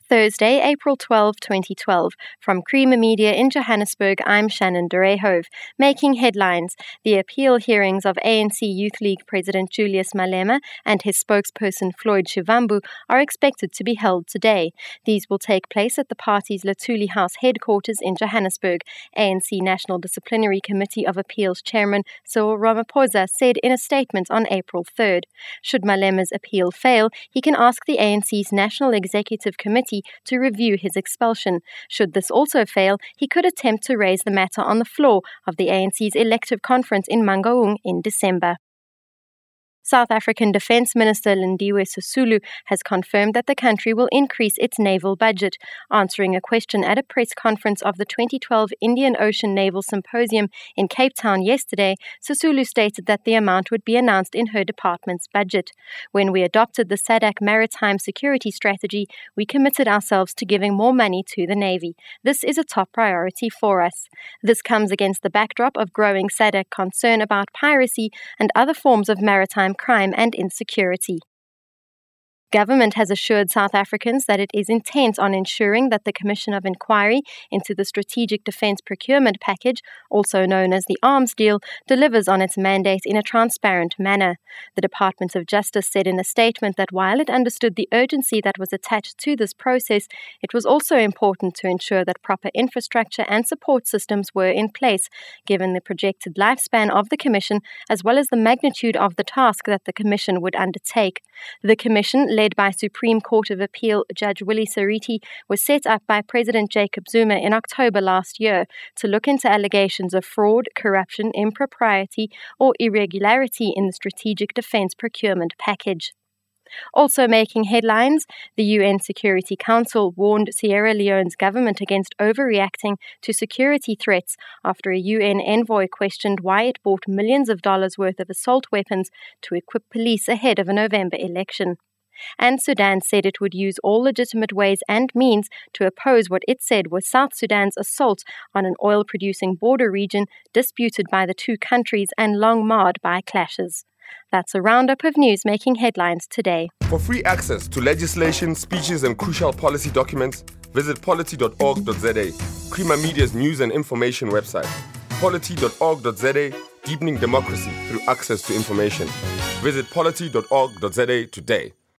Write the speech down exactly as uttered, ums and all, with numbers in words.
Thursday, April twelfth, twenty twelve. From Creamer Media in Johannesburg, I'm Shannon Derehove. Making headlines, the appeal hearings of A N C Youth League President Julius Malema and his spokesperson Floyd Shivambu are expected to be held today. These will take place at the party's Luthuli House headquarters in Johannesburg. A N C National Disciplinary Committee of Appeals Chairman Cyril Ramaphosa said in a statement on April third. Should Malema's appeal fail, he can ask the A N C's National Executive Committee to review his expulsion. Should this also fail, he could attempt to raise the matter on the floor of the A N C's elective conference in Mangaung in December. South African Defence Minister Lindiwe Sisulu has confirmed that the country will increase its naval budget. Answering a question at a press conference of the twenty twelve Indian Ocean Naval Symposium in Cape Town yesterday, Sisulu stated that the amount would be announced in her department's budget. When we adopted the SADC Maritime Security Strategy, we committed ourselves to giving more money to the Navy. This is a top priority for us. This comes against the backdrop of growing SADC concern about piracy and other forms of maritime crime and insecurity. Government has assured South Africans that it is intent on ensuring that the Commission of Inquiry into the Strategic Defence Procurement Package, also known as the Arms Deal, delivers on its mandate in a transparent manner. The Department of Justice said in a statement that while it understood the urgency that was attached to this process, it was also important to ensure that proper infrastructure and support systems were in place, given the projected lifespan of the Commission as well as the magnitude of the task that the Commission would undertake. The Commission, led by Supreme Court of Appeal Judge Willie Sariti, was set up by President Jacob Zuma in October last year to look into allegations of fraud, corruption, impropriety, or irregularity in the Strategic Defence Procurement Package. Also making headlines, the U N Security Council warned Sierra Leone's government against overreacting to security threats after a U N envoy questioned why it bought millions of dollars worth of assault weapons to equip police ahead of a November election. And Sudan said it would use all legitimate ways and means to oppose what it said was South Sudan's assault on an oil-producing border region disputed by the two countries and long marred by clashes. That's a roundup of news making headlines today. For free access to legislation, speeches and crucial policy documents, visit polity dot org dot za, Creamer Media's news and information website. polity dot org dot za, deepening democracy through access to information. Visit polity dot org dot za today.